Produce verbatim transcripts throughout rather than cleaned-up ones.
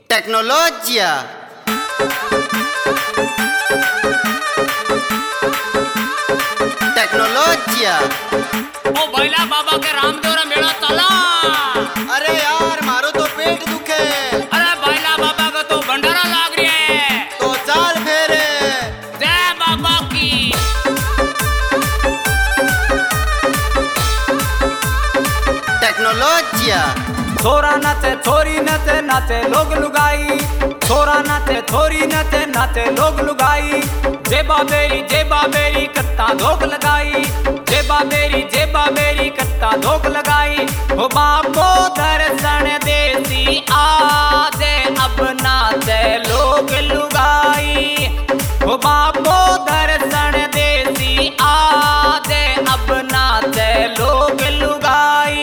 Tecnologia. टेक्नोलॉजिया। ओ भैला बाबा के रामदेव रा मेला चला। अरे यार मारो तो पेट दुखे। अरे भैला बाबा का तो भंडारा लाग रही है। तो चाल फेरे। जय बाबा की। टेक्नोलॉजिया। छोरा नाचे छोरी नाचे नाचे लोग लुगाई, छोरा नाचे छोरी नाचे नाचे लोग लुगाई। जेबा बेरी जेबा बेरी कत्ता धोक लगाई, जेबा बेरी जेबा बेरी कत्ता धोक लगाई। हो बापो दर्शन देसी आजे अब नाचे लोग लुगाई। हो बापो दर्शन देसी आजे अब नाचे लोग लुगाई।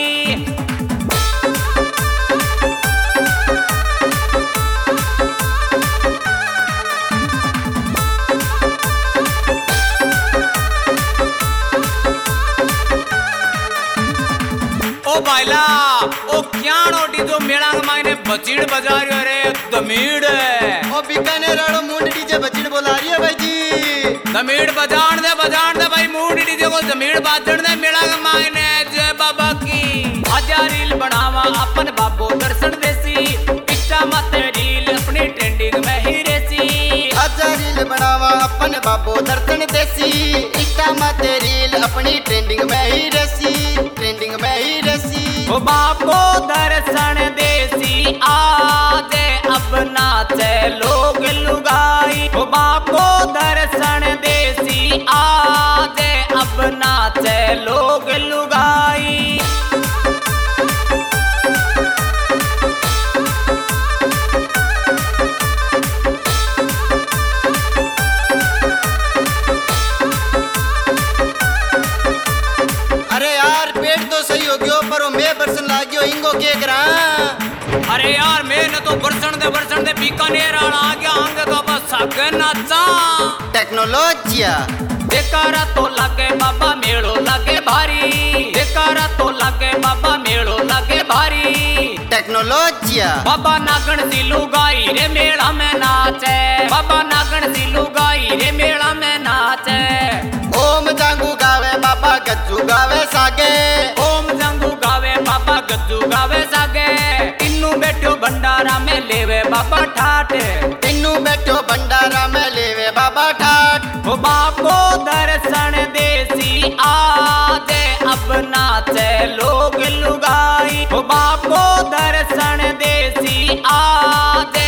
ओ भाईला ओ क्याण ओडी जो मेला के मायने बचीड़ बजा रही रे दमीड़। ओ बीकानेर वालो मुंड डीजे बचीड़ बोला रही है भाई जी। दमीड़ बजान दे बजान दे भाई मूड डीजे को दमीड़ बाजण दे मेला के मायने। जय बाबा की। आजा रील बनावा अपन बाबो दर्शन देसी, इंस्टा माते रील अपनी ट्रेंडिंग में ही रेसी। आजा रील बनावा अपन बाबो दर्शन देसी, इंस्टा माते रील अपनी ट्रेंडिंग में ही रसी, ट्रेंडिंग में ही रसी। ओ बाबो दर्शन देसी आजे अब नाचे लोग लुगाई। ओ बाबो दर्शन देसी आजे अब नाचे लोग लुगाई। अरे यार पेट तो सही हो गयो पर वो मैं बरसन लाग गयो इंगो के करा। अरे यार मैं न तो बरसण दे बरसण दे बीकानेर आला आ गया आंगे तो बस सागे नाचा। टेक्नोलॉजिया। देकारा तो लागे बाबा मेड़ो लागे भारी, देकारा तो लागे बाबा मेड़ो लागे भारी। टेक्नोलॉजिया। बाबा नागण सी लुगाई रे मेला में नाचे, बाबा नागण सी लुगाई रे मेला में नाचे। ओम जांगू गावे बाबा गज्जू गावे सागे, ओम जंगू गावे बाबा गज्जू गावे सागे। इन्नू बैठो भंडारा में लेवे बाबा ठाट, इन्नू बैठो भंडारा में लेवे बाबा ठाट। ओ बाबो दर्शन देसी आजे अब नाचे लोग लुगाई। ओ बाबो दर्शन देसी आजे